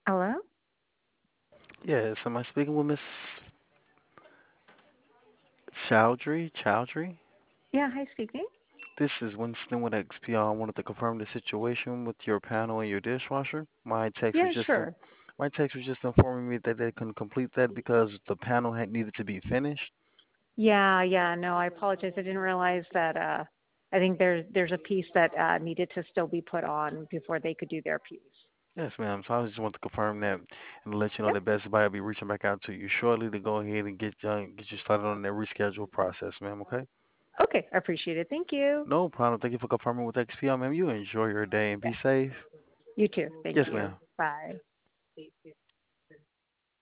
Hello? Yes, am I speaking with Miss Chowdhury? Chowdhury? Yeah, hi, speaking. This is Winston with XPR. I wanted to confirm the situation with your panel and your dishwasher. Yeah, sure. My text was just informing me that they couldn't complete that because the panel had needed to be finished. Yeah, no, I apologize. I didn't realize that I think there's a piece that needed to still be put on before they could do their piece. Yes, ma'am. So I just want to confirm that and let you know Yep. that Best Buy will be reaching back out to you shortly to go ahead and get you started on that reschedule process, ma'am. Okay? Okay, I appreciate it. Thank you. No problem. Thank you for confirming with XPR, ma'am. You enjoy your day and Yeah, be safe. you too. Thank Yes, you. ma'am. Bye.